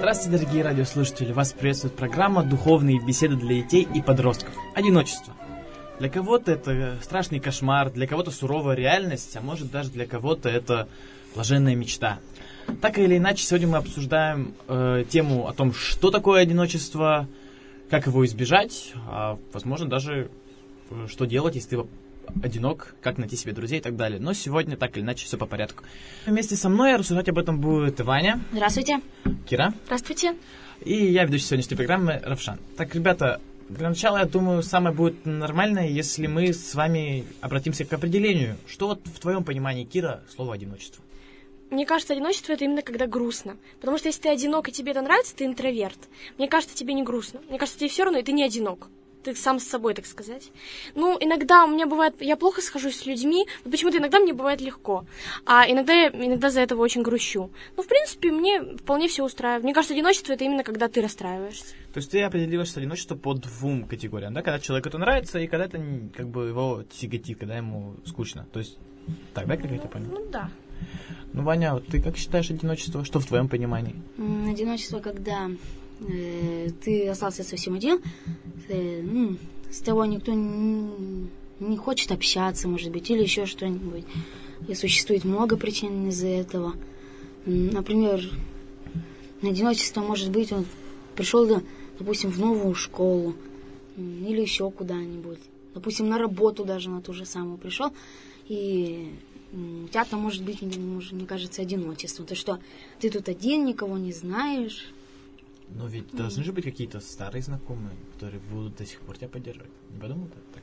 Здравствуйте, дорогие радиослушатели! Вас приветствует программа «Духовные беседы для детей и подростков». Одиночество. Для кого-то это страшный кошмар, для кого-то суровая реальность, а может даже для кого-то это блаженная мечта. Так или иначе, сегодня мы обсуждаем тему о том, что такое одиночество, как его избежать, а возможно даже что делать, если ты одинок, как найти себе друзей и так далее. Но сегодня так или иначе все по порядку. Вместе со мной рассуждать об этом будет Ваня. Здравствуйте. Кира. Здравствуйте. И я, ведущий сегодняшней программы, Равшан. Так, ребята, для начала, я думаю, самое будет нормальное, если мы с вами обратимся к определению. Что вот в твоем понимании, Кира, слово «одиночество»? Мне кажется, одиночество — это именно когда грустно. Потому что если ты одинок и тебе это нравится, ты интроверт. Мне кажется, тебе не грустно. Мне кажется, тебе все равно, и ты не одинок. Ты сам с собой, так сказать. Ну, иногда у меня бывает, я плохо схожусь с людьми, но почему-то иногда мне бывает легко. А иногда за этого очень грущу. Ну, в принципе, мне вполне все устраивает. Мне кажется, одиночество — это именно когда ты расстраиваешься. То есть ты определиваешь одиночество по двум категориям, да? Когда человеку это нравится, и когда это как бы его тяготит, когда ему скучно. То есть так, да, как я тебя понял? Ну, да. Ну, Ваня, вот ты как считаешь одиночество? Что в твоем понимании? Одиночество, когда ты остался совсем один, с тобой никто не хочет общаться, может быть, или еще что-нибудь. И существует много причин из-за этого. Например, одиночество может быть, он пришел, допустим, в новую школу или еще куда-нибудь. Допустим, на работу даже на ту же самую пришел, и у тебя там может быть, мне кажется, одиночество. То, что ты тут один, никого не знаешь. Но ведь должны же быть какие-то старые знакомые, которые будут до сих пор тебя поддерживать. Не подумал ты так?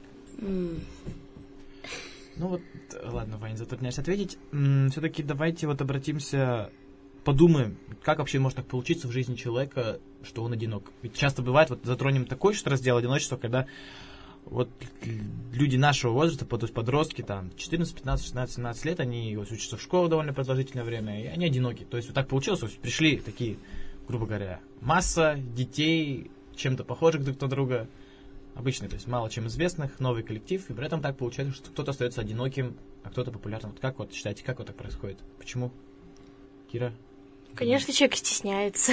Ну вот, ладно, Ваня, затрудняешься ответить. Все-таки давайте вот обратимся, подумаем, как вообще может так получиться в жизни человека, что он одинок. Ведь часто бывает, вот затронем такой что раздел одиночества, когда вот люди нашего возраста, то есть подростки, там, 14, 15, 16, 17 лет, они вот, учатся в школе довольно продолжительное время, и они одиноки. То есть вот так получилось, вот, пришли такие, грубо говоря, масса детей, чем-то похожих друг на друга, обычные, то есть мало чем известных, новый коллектив, и при этом так получается, что кто-то остается одиноким, а кто-то популярным. Вот как вот считаете, как вот так происходит? Почему? Кира? Конечно, человек стесняется.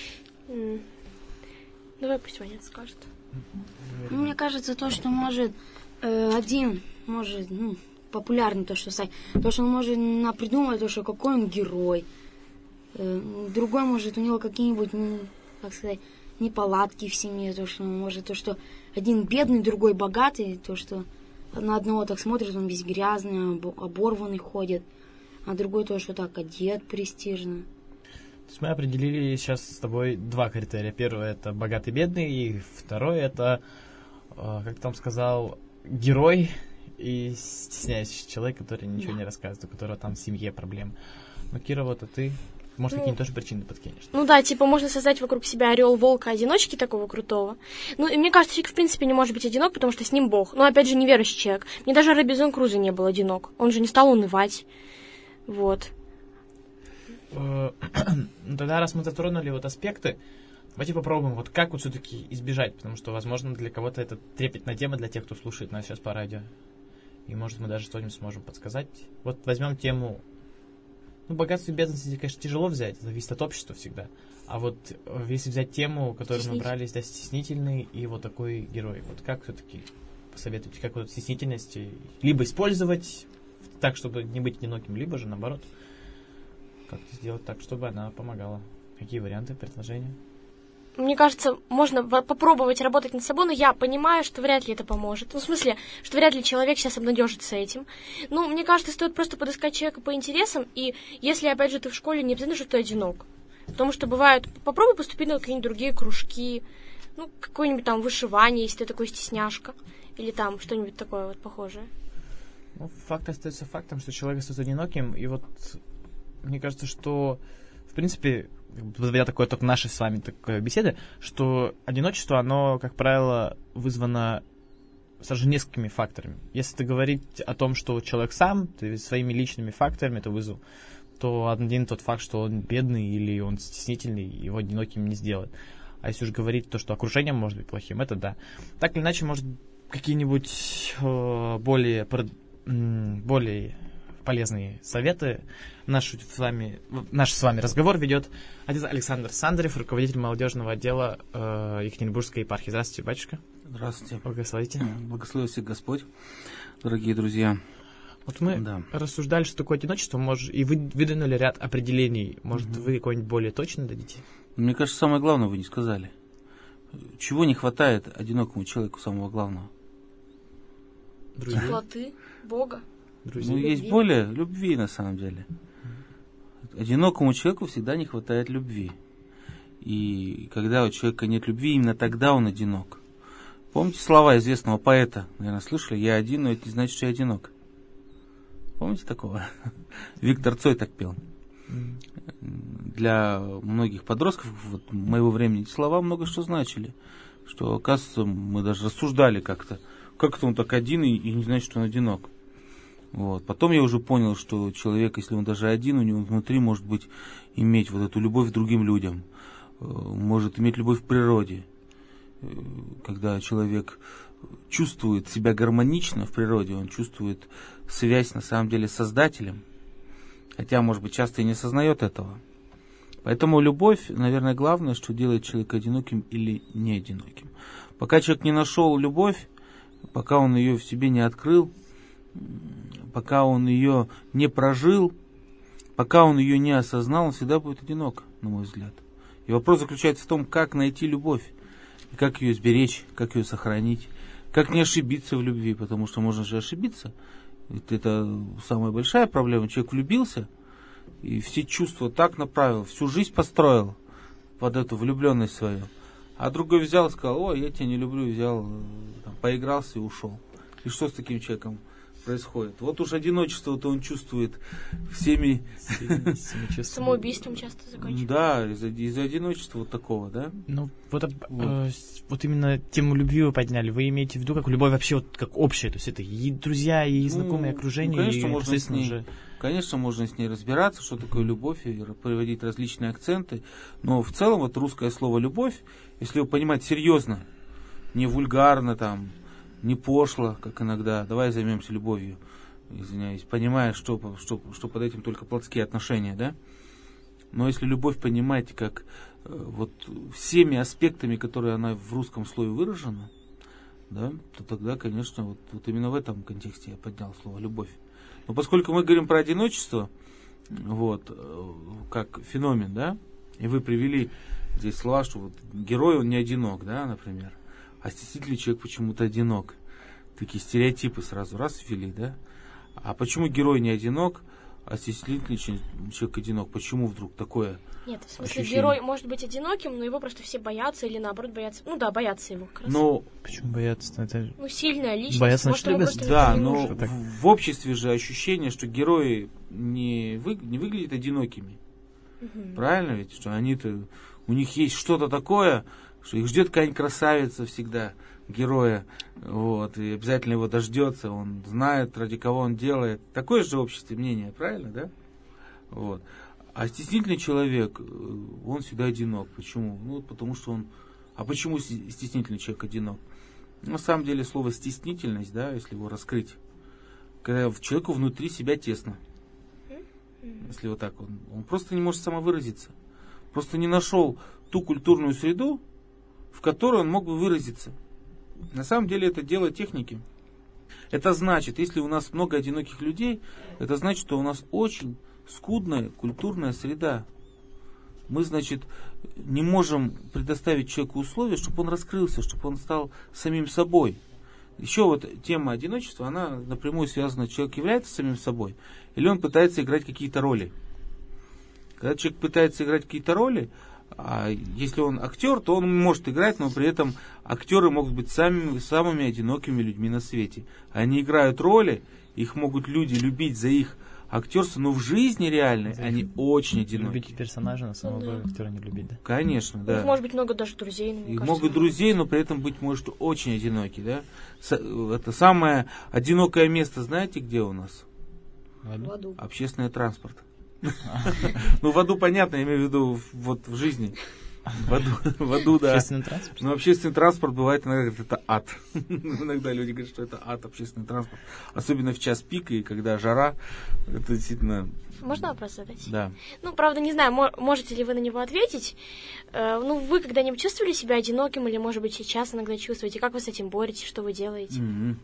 Давай пусть Ваня скажет. Мне кажется, то, что может один, может, популярный то, что стать, то, что он может придумать, то, что какой он герой. Другой может, у него какие-нибудь, как сказать, неполадки в семье, то, что может, то, что один бедный, другой богатый, то, что на одного так смотрит, он весь грязный, оборванный ходит, а другой то, что так одет престижно. То есть мы определили сейчас с тобой два критерия. Первый — это богатый-бедный, и второй — это, как ты там сказал, герой и стесняющийся человек, который ничего не рассказывает, у которого там в семье проблемы. Но, Кира, вот, а ты, может, какие-нибудь тоже причины подкинешь? Ну да, типа можно создать вокруг себя орел, волка, одиночки такого крутого. Ну, и мне кажется, человек в принципе не может быть одинок, потому что с ним Бог. Но опять же, неверующий человек. Мне даже Робинзон Крузо не был одинок. Он же не стал унывать. Вот. Ну, тогда, раз мы затронули вот аспекты, давайте попробуем, вот как вот все-таки избежать, потому что, возможно, для кого-то это трепетная тема, для тех, кто слушает нас сейчас по радио. И, может, мы даже что-нибудь сможем подсказать. Вот возьмем тему, богатство и бедность, конечно, тяжело взять, зависит от общества всегда. А вот если взять тему, которую мы брали, да, стеснительный и вот такой герой, вот как все-таки посоветуете, как вот стеснительность либо использовать так, чтобы не быть одиноким, либо же, наоборот, как-то сделать так, чтобы она помогала. Какие варианты, предложения? Мне кажется, можно попробовать работать над собой, но я понимаю, что вряд ли это поможет. Ну, в смысле, что вряд ли человек сейчас обнадежится этим. Ну, мне кажется, стоит просто подыскать человека по интересам, и если, опять же, ты в школе, не обязательно, что ты одинок. Потому что бывает, попробуй поступить на какие-нибудь другие кружки, ну, какое-нибудь там вышивание, если ты такой стесняшка, или там что-нибудь такое вот похожее. Ну, факт остается фактом, что человек остается одиноким, и вот мне кажется, что, в принципе, подводя такой итог нашей с вами такой беседы, что одиночество, оно, как правило, вызвано сразу несколькими факторами. Если говорить о том, что человек сам, ты своими личными факторами это вызвал, то один тот факт, что он бедный или он стеснительный, его одиноким не сделает. А если уж говорить то, что окружение может быть плохим, это да. Так или иначе, может, какие-нибудь более полезные советы. Наш с вами разговор ведет отец Александр Сандарев, руководитель молодежного отдела Екатеринбургской епархии. Здравствуйте, батюшка. Здравствуйте. Благословите. Благослови всех Господь, дорогие друзья. Вот мы рассуждали, что такое одиночество, и вы выдвинули ряд определений. Может, вы какое-нибудь более точное дадите? Мне кажется, самое главное вы не сказали. Чего не хватает одинокому человеку самого главного? Друзей. Теплоты, Бога. Друзей. Есть более любви на самом деле. Одинокому человеку всегда не хватает любви. И когда у человека нет любви, именно тогда он одинок. Помните слова известного поэта? Наверное, слышали? Я один, но это не значит, что я одинок. Помните такого? Виктор Цой так пел. Для многих подростков моего времени эти слова много что значили. Что, оказывается, мы даже рассуждали как-то. Как это он так один и не знает, что он одинок. Вот. Потом я уже понял, что человек, если он даже один, у него внутри может быть иметь вот эту любовь к другим людям. Может иметь любовь к природе. Когда человек чувствует себя гармонично в природе, он чувствует связь на самом деле с Создателем. Хотя, может быть, часто и не осознает этого. Поэтому любовь, наверное, главное, что делает человека одиноким или не одиноким. Пока человек не нашел любовь, пока он ее в себе не открыл, пока он ее не прожил, пока он ее не осознал, он всегда будет одинок, на мой взгляд. И вопрос заключается в том, как найти любовь, и как ее сберечь, как ее сохранить, как не ошибиться в любви, потому что можно же ошибиться. Ведь это самая большая проблема. Человек влюбился и все чувства так направил, всю жизнь построил под эту влюбленность свою. А другой взял и сказал: ой, я тебя не люблю, взял, там, поигрался и ушел. И что с таким человеком происходит? Вот уж одиночество-то он чувствует всеми... Самоубийством часто заканчивается. Да, из-за одиночества вот такого, да? Ну, вот именно тему любви вы подняли. Вы имеете в виду, как любовь вообще вот как общая? То есть это и друзья, и знакомые, и окружение, конечно, и можно с ней, уже... Конечно, можно с ней разбираться, что такое любовь, и приводить различные акценты. Но в целом вот русское слово «любовь», если его понимать серьезно, не вульгарно там, не пошло, как иногда, давай займемся любовью, извиняюсь, понимая, что под этим только плотские отношения, да? Но если любовь понимать как вот всеми аспектами, которые она в русском слове выражена, да, то тогда, конечно, вот именно в этом контексте я поднял слово «любовь». Но поскольку мы говорим про одиночество, вот, как феномен, да, и вы привели здесь слова, что вот герой, он не одинок, да, например, а стеснительный человек почему-то одинок. Такие стереотипы сразу раз ввели, да? А почему герой не одинок, а стеснительный человек одинок? Почему вдруг такое Нет, в смысле, ощущение? Герой может быть одиноким, но его просто все боятся или наоборот боятся. Ну да, боятся его как раз. Но... Почему боятся? Это... Ну, сильная личность. Боятся, может, ему значит, просто Да, никто не но нужен. в обществе же ощущение, что герои не выглядят одинокими. Правильно ведь? Что они-то, у них есть что-то такое, что их ждет какая-нибудь красавица всегда, героя, вот, и обязательно его дождется, он знает, ради кого он делает. Такое же в обществе мнение, правильно, да? Вот. А стеснительный человек, он всегда одинок. Почему? Ну, потому что он... А почему стеснительный человек одинок? На самом деле слово стеснительность, да, если его раскрыть, когда человеку внутри себя тесно. Если вот так, он просто не может самовыразиться. Просто не нашел ту культурную среду, в которой он мог бы выразиться. На самом деле это дело техники. Это значит, если у нас много одиноких людей, это значит, что у нас очень скудная культурная среда. Мы, значит, не можем предоставить человеку условия, чтобы он раскрылся, чтобы он стал самим собой. Еще вот тема одиночества, она напрямую связана, человек является самим собой, или он пытается играть какие-то роли. Когда человек пытается играть какие-то роли, а если он актер, то он может играть, но при этом актеры могут быть самыми одинокими людьми на свете. Они играют роли, их могут люди любить за их актерство, но в жизни реальной они очень одиноки. Любить персонажа, но самого актера не любить, да? Конечно, да. У них может быть много даже друзей. Их много друзей, но при этом быть может очень одиноки, да? Это самое одинокое место, знаете, где у нас? В аду. Общественный транспорт. Ну, в аду понятно, я имею в виду вот в жизни. В аду, да. Общественный транспорт? Но общественный транспорт бывает иногда, говорят, это ад. Иногда люди говорят, что это ад, общественный транспорт. Особенно в час пик, и когда жара, это действительно... Можно вопрос задать? Да. Ну, правда, не знаю, можете ли вы на него ответить. Ну, вы когда-нибудь чувствовали себя одиноким, или, может быть, сейчас иногда чувствуете? Как вы с этим боретесь, что вы делаете?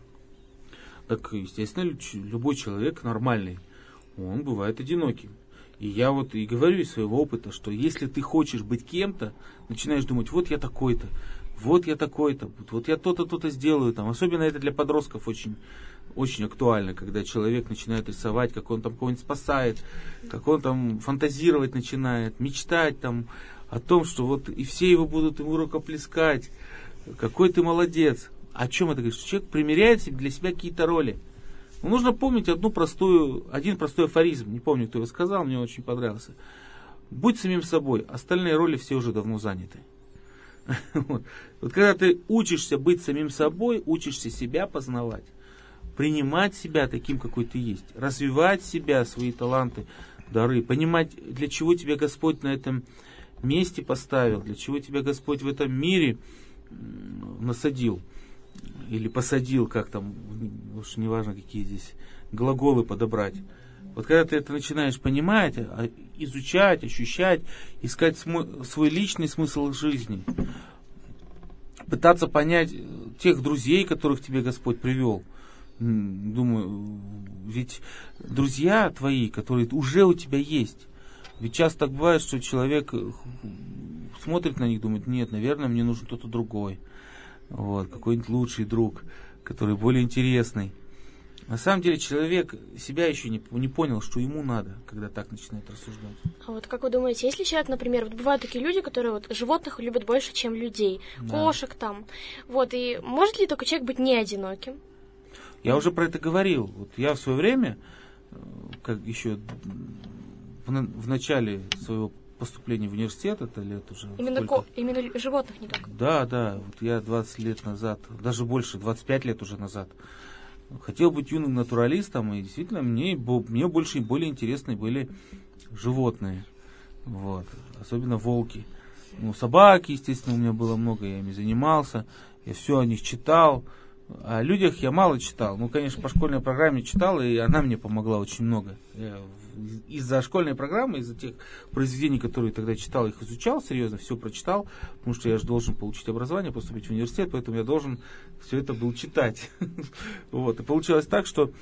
Так, естественно, любой человек нормальный, он бывает одиноким. И я вот и говорю из своего опыта, что если ты хочешь быть кем-то, начинаешь думать, вот я такой-то, вот я такой-то, вот я то-то, то-то сделаю там. Особенно это для подростков очень, очень актуально, когда человек начинает рисовать, как он там кого-нибудь спасает, как он там фантазировать начинает, мечтать там о том, что вот и все его будут ему рукоплескать, какой ты молодец. О чем это говорит? Что человек примеряет для себя какие-то роли. Но нужно помнить один простой афоризм. Не помню, кто его сказал, мне очень понравился. Будь самим собой, остальные роли все уже давно заняты. Вот когда ты учишься быть самим собой, учишься себя познавать, принимать себя таким, какой ты есть, развивать себя, свои таланты, дары, понимать, для чего тебя Господь на этом месте поставил, для чего тебя Господь в этом мире насадил. Или посадил, как там, уж неважно, какие здесь глаголы подобрать. Вот когда ты это начинаешь понимать, изучать, ощущать, искать свой личный смысл жизни, пытаться понять тех друзей, которых тебе Господь привел. Думаю, ведь друзья твои, которые уже у тебя есть, ведь часто так бывает, что человек смотрит на них, думает, нет, наверное, мне нужен кто-то другой. Вот, какой-нибудь лучший друг, который более интересный. На самом деле человек себя еще не понял, что ему надо, когда так начинает рассуждать. А вот как вы думаете, если человек, например, вот бывают такие люди, которые вот животных любят больше, чем людей, кошек там, вот, и может ли такой человек быть не одиноким? Я уже про это говорил. Вот я в свое время, как еще в начале своего поступления в университет, это лет уже... Именно животных не только? Да, вот я 20 лет назад, даже больше, 25 лет уже назад, хотел быть юным натуралистом, и действительно мне больше и более интересны были животные, вот, особенно волки. Ну, собаки, естественно, у меня было много, я ими занимался, я все о них читал. О людях я мало читал. Ну, конечно, по школьной программе читал, и она мне помогла очень много. Я из-за школьной программы, из-за тех произведений, которые тогда читал, их изучал серьезно, все прочитал, потому что я же должен получить образование, поступить в университет, поэтому я должен все это был читать. Вот. И получилось так, что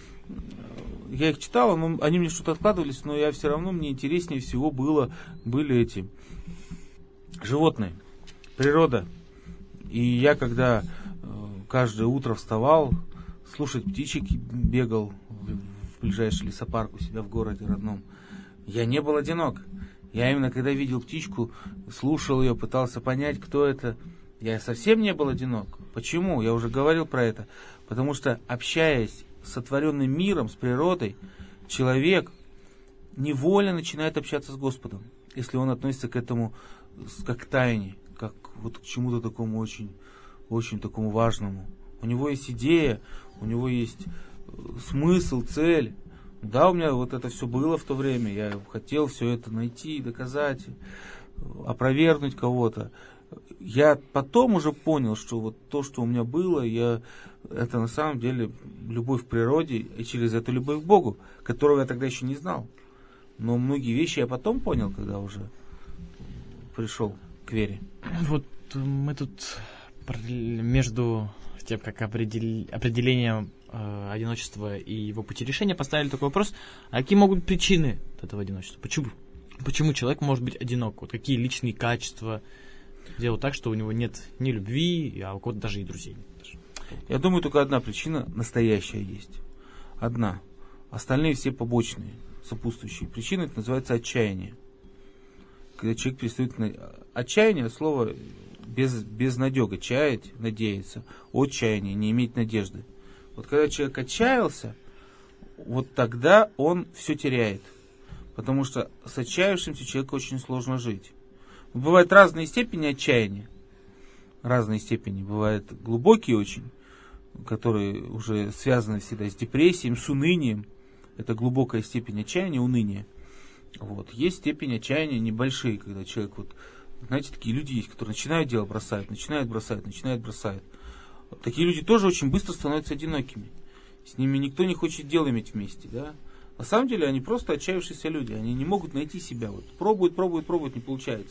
я их читал, они мне что-то откладывались, но я все равно, мне интереснее всего были эти животные, природа. И я когда каждое утро вставал, слушать птичек бегал в ближайший лесопарк у себя в городе родном, я не был одинок. Я именно когда видел птичку, слушал ее, пытался понять, кто это, я совсем не был одинок. Почему? Я уже говорил про это. Потому что, общаясь с сотворенным миром, с природой, человек невольно начинает общаться с Господом, если он относится к этому как к тайне, как вот к чему-то такому очень, очень такому важному. У него есть идея, у него есть смысл, цель. Да, у меня вот это все было в то время, я хотел все это найти, доказать, опровергнуть кого-то. Я потом уже понял, что вот то, что у меня было, это на самом деле любовь к природе, и через это любовь к Богу, которого я тогда еще не знал. Но многие вещи я потом понял, когда уже пришел к вере. Вот мы тут между тем, как определением одиночества и его пути решения, поставили такой вопрос: а какие могут быть причины этого одиночества? Почему человек может быть одинок? Вот какие личные качества делают так, что у него нет ни любви, а у кого-то даже и друзей нет? Я думаю, только одна причина настоящая есть. Одна. Остальные все побочные, сопутствующие причины. Это называется отчаяние. Когда человек перестает... Отчаяние — слово безнадега. Чаять, надеяться. Отчаяние, не иметь надежды. Вот когда человек отчаялся, вот тогда он все теряет. Потому что с отчаявшимся человеку очень сложно жить. Бывают разные степени отчаяния. Разные степени. Бывают глубокие очень, которые уже связаны всегда с депрессией, с унынием. Это глубокая степень отчаяния, уныния. Вот. Есть степень отчаяния небольшие, когда человек вот Знаете, такие люди есть, которые начинают дело, бросают, начинают бросают. Такие люди тоже очень быстро становятся одинокими. С ними никто не хочет дело иметь вместе, да. На самом деле они просто отчаявшиеся люди, они не могут найти себя. Вот пробуют, не получается,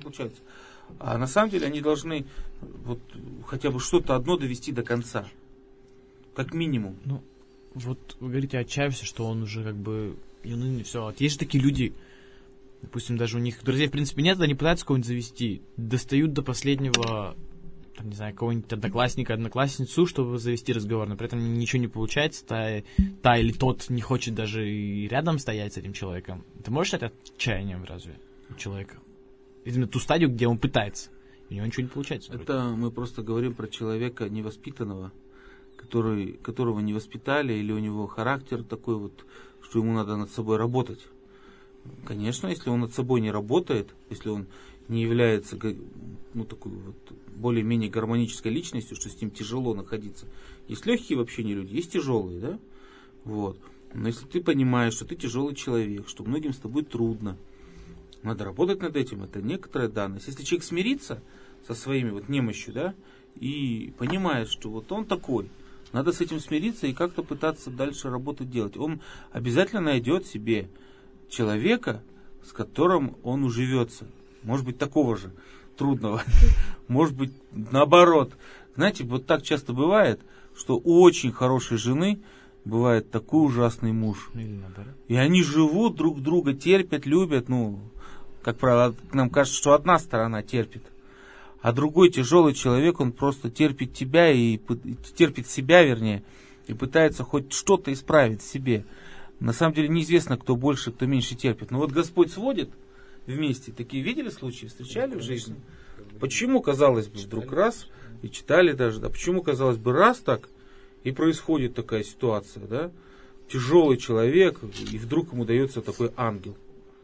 А на самом деле они должны вот хотя бы что-то одно довести до конца, как минимум. Ну, вот вы говорите, отчаявшийся, что он уже как бы, все. Вот есть же такие люди, допустим, даже у них друзей в принципе нет, они пытаются кого-нибудь завести, достают до последнего, там, не знаю, кого-нибудь одноклассника, одноклассницу, чтобы завести разговор, но при этом ничего не получается, та или тот не хочет даже и рядом стоять с этим человеком. Ты можешь стать отчаянием разве у человека? Именно ту стадию, где он пытается, и у него ничего не получается. Это мы просто говорим про человека невоспитанного, которого не воспитали, или у него характер такой вот, что ему надо над собой работать. Конечно, если он над собой не работает, если он не является такой вот более-менее гармонической личностью, что с ним тяжело находиться. Есть легкие в общении люди, есть тяжелые, да? Вот. Но если ты понимаешь, что ты тяжелый человек, что многим с тобой трудно, надо работать над этим, это некоторая данность. Если человек смирится со своими вот немощью, да, и понимает, что вот он такой, надо с этим смириться и как-то пытаться дальше работать делать. Он обязательно найдет себе человека, с которым он уживется. Может быть, такого же трудного. Может быть, наоборот. Знаете, вот так часто бывает, что у очень хорошей жены бывает такой ужасный муж. И они живут друг друга, терпят, любят. Как правило, нам кажется, что одна сторона терпит. А другой тяжелый человек, он просто терпит тебя и терпит себя, вернее, и пытается хоть что-то исправить в себе. На самом деле неизвестно, кто больше, кто меньше терпит. Но вот Господь сводит вместе. Такие видели случаи, встречали в жизни? Почему, казалось бы, вдруг раз, и читали даже, да, почему, казалось бы, раз так, и происходит такая ситуация, да? Тяжелый человек, и вдруг ему дается такой ангел.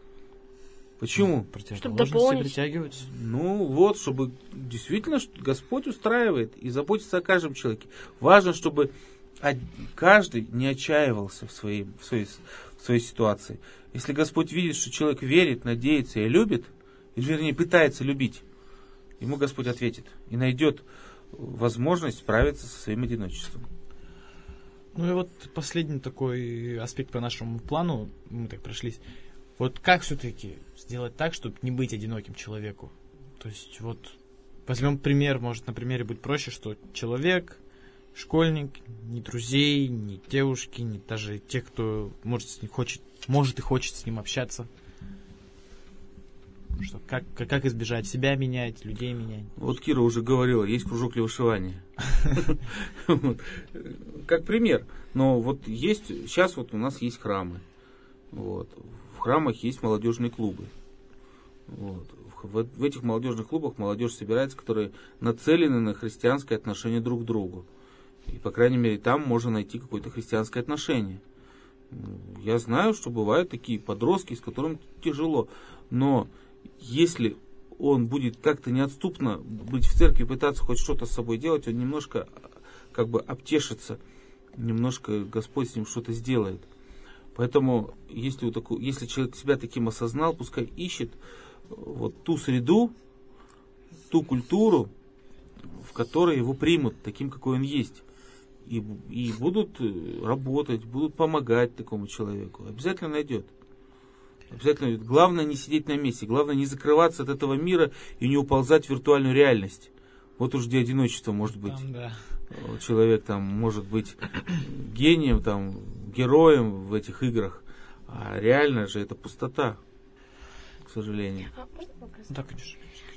Почему? Чтобы дополнить. Притягиваются. Чтобы действительно Господь устраивает и заботится о каждом человеке. Важно, чтобы каждый не отчаивался в своей ситуации. Если Господь видит, что человек верит, надеется и любит, или вернее пытается любить, ему Господь ответит и найдет возможность справиться со своим одиночеством. Ну и вот последний такой аспект по нашему плану, мы так прошлись. Вот как все-таки сделать так, чтобы не быть одиноким человеку? То есть вот возьмем пример, может на примере будет проще, что человек, школьник, ни друзей, ни девушки, ни даже тех, кто может и хочет с ним общаться. Что, как избежать себя менять, людей менять? Вот Кира уже говорила, есть кружок для вышивания. Как пример. Но вот есть, сейчас вот у нас есть храмы. В храмах есть молодежные клубы. В этих молодежных клубах молодежь собирается, которые нацелены на христианское отношение друг к другу. И, по крайней мере, там можно найти какое-то христианское отношение. Я знаю, что бывают такие подростки, с которыми тяжело. Но если он будет как-то неотступно быть в церкви, пытаться хоть что-то с собой делать, он немножко как бы обтешится, немножко Господь с ним что-то сделает. Поэтому, если человек себя таким осознал, пускай ищет вот ту среду, ту культуру, в которой его примут таким, какой он есть. И будут работать, будут помогать такому человеку. Обязательно найдет. Главное не сидеть на месте, главное не закрываться от этого мира и не уползать в виртуальную реальность. Вот уж где одиночество может быть. Человек там может быть гением, там, героем в этих играх, а реально же это пустота, к сожалению. Можно вопрос? Да, конечно.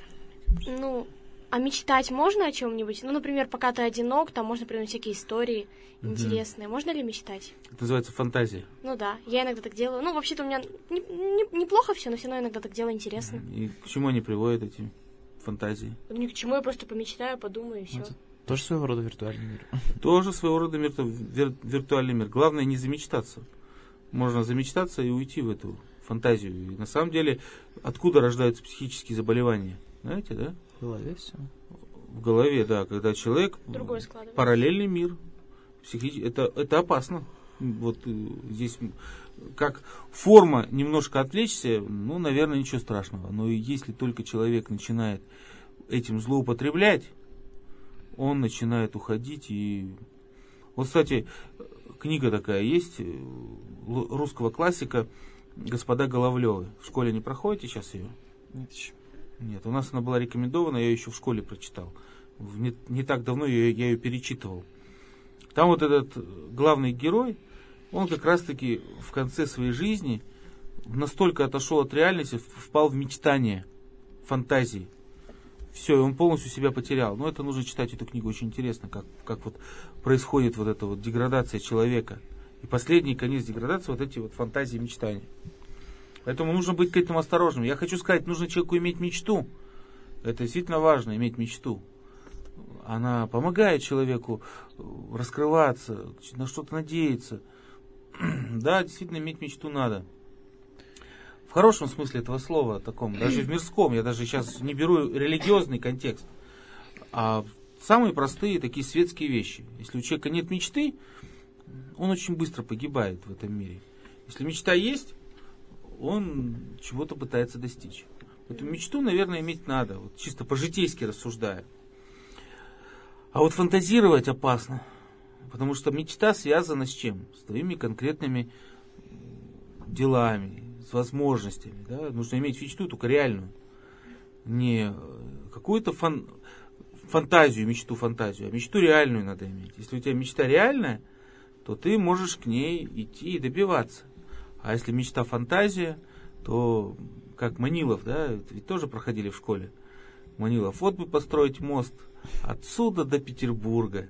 А мечтать можно о чем-нибудь? Например, пока ты одинок, там можно придумать всякие истории интересные. Можно ли мечтать? Это называется фантазия. Да, я иногда так делаю. Вообще-то у меня неплохо все, но все равно иногда так делаю интересно. И к чему они приводят, эти фантазии? Ни к чему, я просто помечтаю, подумаю, и все. Это тоже своего рода виртуальный мир. Тоже своего рода виртуальный мир. Главное не замечтаться. Можно замечтаться и уйти в эту фантазию. И на самом деле, откуда рождаются психические заболевания? Знаете, да? В голове все. В голове, да. Когда человек... Параллельный мир. Это опасно. Вот здесь как форма немножко отвлечься, ну, наверное, ничего страшного. Но если только человек начинает этим злоупотреблять, он начинает уходить. И вот, кстати, книга такая есть русского классика «Господа Головлевы». В школе не проходите сейчас ее? Нет еще. Нет, у нас она была рекомендована, я ее еще в школе прочитал. Не так давно я ее перечитывал. Там вот этот главный герой, он как раз-таки в конце своей жизни настолько отошел от реальности, впал в мечтание, фантазии. Все, он полностью себя потерял. Но это нужно читать эту книгу, очень интересно, как вот происходит вот эта вот деградация человека. И последний конец деградации, вот эти вот фантазии, мечтания. Поэтому нужно быть к этому осторожным. Я хочу сказать, нужно человеку иметь мечту. Это действительно важно, иметь мечту. Она помогает человеку раскрываться, на что-то надеяться. Да, действительно, иметь мечту надо. В хорошем смысле этого слова, таком, даже в мирском. Я даже сейчас не беру религиозный контекст. А самые простые такие светские вещи. Если у человека нет мечты, он очень быстро погибает в этом мире. Если мечта есть, он чего-то пытается достичь. Поэтому мечту, наверное, иметь надо, вот чисто по-житейски рассуждая. А вот фантазировать опасно, потому что мечта связана с чем? С твоими конкретными делами, с возможностями. Да? Нужно иметь мечту, только реальную. Не какую-то фантазию, а мечту реальную надо иметь. Если у тебя мечта реальная, то ты можешь к ней идти и добиваться. А если мечта фантазия, то как Манилов, да, ведь тоже проходили в школе. Манилов, вот бы построить мост отсюда до Петербурга.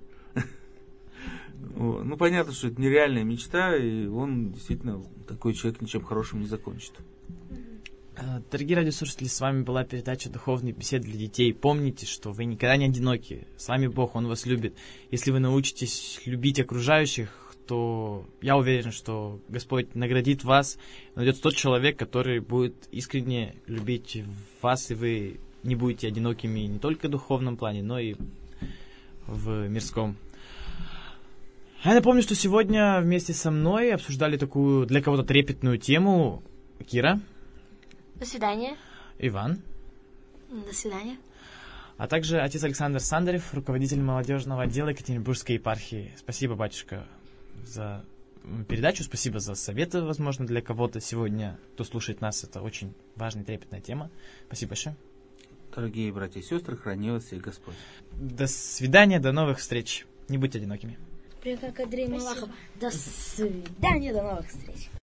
Ну, понятно, что это нереальная мечта, и он действительно, такой человек, ничем хорошим не закончит. Дорогие радиослушатели, с вами была передача «Духовные беседы для детей». Помните, что вы никогда не одиноки. С вами Бог, Он вас любит. Если вы научитесь любить окружающих, то я уверен, что Господь наградит вас. Найдется тот человек, который будет искренне любить вас, и вы не будете одинокими не только в духовном плане, но и в мирском. Я напомню, что сегодня вместе со мной обсуждали такую для кого-то трепетную тему Кира. До свидания. Иван. До свидания. А также отец Александр Сандарев, руководитель молодежного отдела Екатеринбургской епархии. Спасибо, батюшка, за передачу, спасибо за советы, возможно, для кого-то сегодня, кто слушает нас, это очень важная и трепетная тема. Спасибо большое. Дорогие братья и сестры, храни вас всех Господь. До свидания, до новых встреч. Не будьте одинокими. Прям как Андрей Малахов. До свидания, до новых встреч.